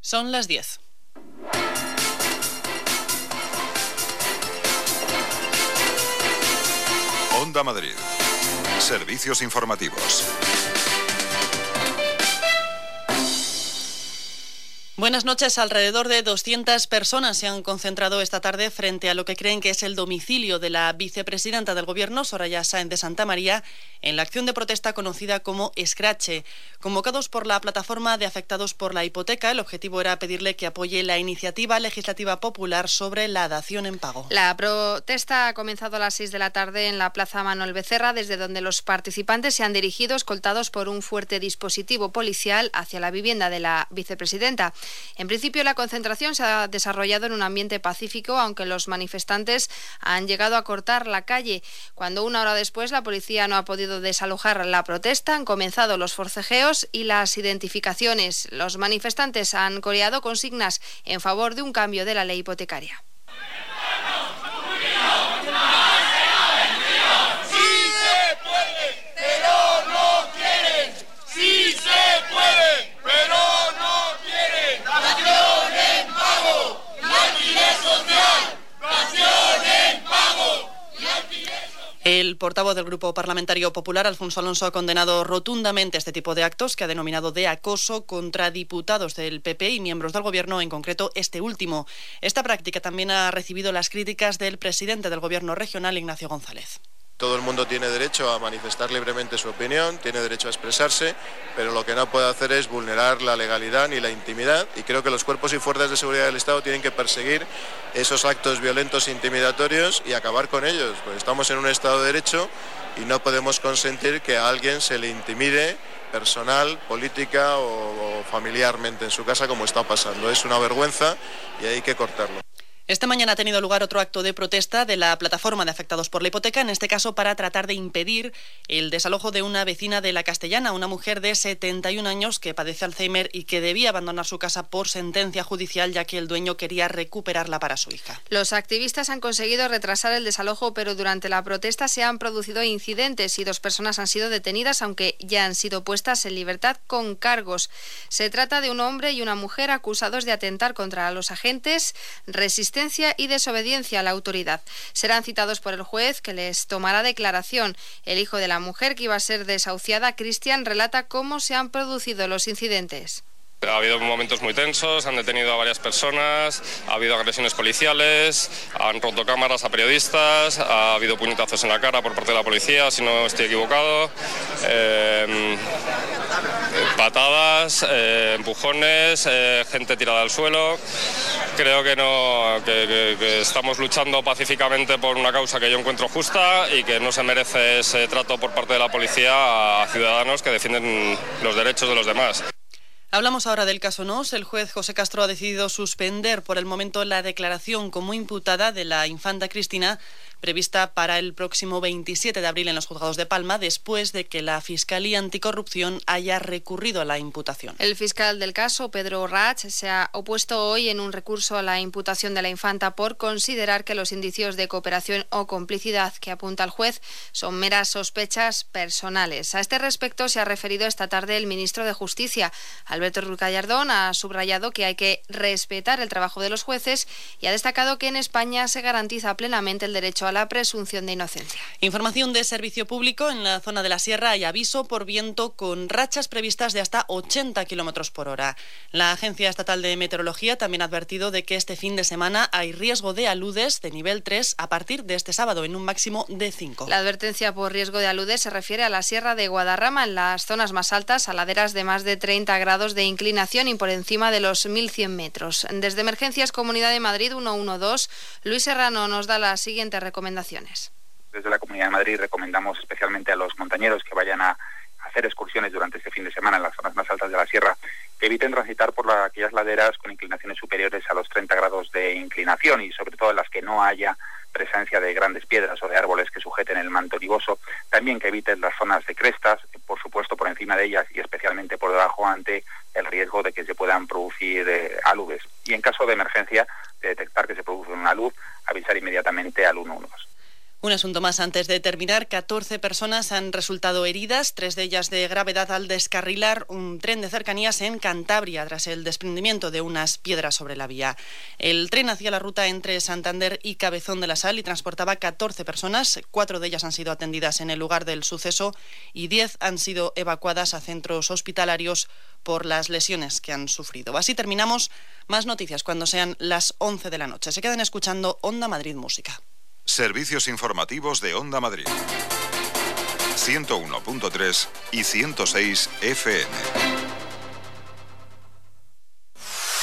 Son las 10. Onda Madrid. Servicios informativos. Buenas noches. Alrededor de 200 personas se han concentrado esta tarde frente a lo que creen que es el domicilio de la vicepresidenta del Gobierno, Soraya Sáenz de Santamaría, en la acción de protesta conocida como Escrache. Convocados por la plataforma de afectados por la hipoteca, el objetivo era pedirle que apoye la iniciativa legislativa popular sobre la dación en pago. La protesta ha comenzado a las 6 de la tarde en la Plaza Manuel Becerra, desde donde los participantes se han dirigido escoltados por un fuerte dispositivo policial hacia la vivienda de la vicepresidenta. En principio, la concentración se ha desarrollado en un ambiente pacífico, aunque los manifestantes han llegado a cortar la calle. Cuando una hora después la policía no ha podido desalojar la protesta, han comenzado los forcejeos y las identificaciones. Los manifestantes han coreado consignas en favor de un cambio de la ley hipotecaria. El portavoz del Grupo Parlamentario Popular, Alfonso Alonso, ha condenado rotundamente este tipo de actos que ha denominado de acoso contra diputados del PP y miembros del Gobierno, en concreto este último. Esta práctica también ha recibido las críticas del presidente del Gobierno regional, Ignacio González. Todo el mundo tiene derecho a manifestar libremente su opinión, tiene derecho a expresarse, pero lo que no puede hacer es vulnerar la legalidad ni la intimidad, y creo que los cuerpos y fuerzas de seguridad del Estado tienen que perseguir esos actos violentos e intimidatorios y acabar con ellos, porque estamos en un Estado de Derecho y no podemos consentir que a alguien se le intimide personal, política o familiarmente en su casa, como está pasando. Es una vergüenza y hay que cortarlo. Esta mañana ha tenido lugar otro acto de protesta de la plataforma de afectados por la hipoteca, en este caso para tratar de impedir el desalojo de una vecina de La Castellana, una mujer de 71 años que padece Alzheimer y que debía abandonar su casa por sentencia judicial, ya que el dueño quería recuperarla para su hija. Los activistas han conseguido retrasar el desalojo, pero durante la protesta se han producido incidentes y 2 personas han sido detenidas, aunque ya han sido puestas en libertad con cargos. Se trata de un hombre y una mujer acusados de atentar contra los agentes, resistencia y desobediencia a la autoridad. Serán citados por el juez, que les tomará declaración. El hijo de la mujer, que iba a ser desahuciada, Cristian, relata cómo se han producido los incidentes. Ha habido momentos muy tensos, han detenido a varias personas, ha habido agresiones policiales, han roto cámaras a periodistas, ha habido puñetazos en la cara por parte de la policía, si no estoy equivocado, patadas, empujones, gente tirada al suelo. Creo que estamos luchando pacíficamente por una causa que yo encuentro justa y que no se merece ese trato por parte de la policía a ciudadanos que defienden los derechos de los demás. Hablamos ahora del caso Nos. El juez José Castro ha decidido suspender por el momento la declaración como imputada de la infanta Cristina, prevista para el próximo 27 de abril en los juzgados de Palma, después de que la Fiscalía Anticorrupción haya recurrido a la imputación. El fiscal del caso, Pedro Rach, se ha opuesto hoy en un recurso a la imputación de la infanta por considerar que los indicios de cooperación o complicidad que apunta el juez son meras sospechas personales. A este respecto se ha referido esta tarde el ministro de Justicia. Alberto Ruiz Gallardón ha subrayado que hay que respetar el trabajo de los jueces y ha destacado que en España se garantiza plenamente el derecho a la presunción de inocencia. Información de servicio público. En la zona de la Sierra hay aviso por viento con rachas previstas de hasta 80 kilómetros por hora. La Agencia Estatal de Meteorología también ha advertido de que este fin de semana hay riesgo de aludes de nivel 3 a partir de este sábado, en un máximo de 5. La advertencia por riesgo de aludes se refiere a la Sierra de Guadarrama, en las zonas más altas, a laderas de más de 30 grados de inclinación y por encima de los 1.100 metros. Desde Emergencias Comunidad de Madrid 112, Luis Serrano nos da las siguientes recomendaciones. Desde la Comunidad de Madrid recomendamos especialmente a los montañeros que vayan a hacer excursiones durante este fin de semana en las zonas más altas de la sierra, que eviten transitar por aquellas laderas con inclinaciones superiores a los 30 grados de inclinación y sobre todo en las que no haya presencia de grandes piedras o de árboles que sujeten el manto nevoso. También que eviten las zonas de crestas, por supuesto por encima de ellas y especialmente por debajo, ante el riesgo de que se puedan producir aludes. Y en caso de emergencia, de detectar que se produce una alud, avisar inmediatamente al 112. Un asunto más antes de terminar. 14 personas han resultado heridas, 3 de ellas de gravedad al descarrilar un tren de cercanías en Cantabria tras el desprendimiento de unas piedras sobre la vía. El tren hacía la ruta entre Santander y Cabezón de la Sal y transportaba 14 personas. 4 de ellas han sido atendidas en el lugar del suceso y 10 han sido evacuadas a centros hospitalarios por las lesiones que han sufrido. Así terminamos. Más noticias cuando sean las 11 de la noche. Se quedan escuchando Onda Madrid Música. Servicios informativos de Onda Madrid. 101.3 y 106 FM.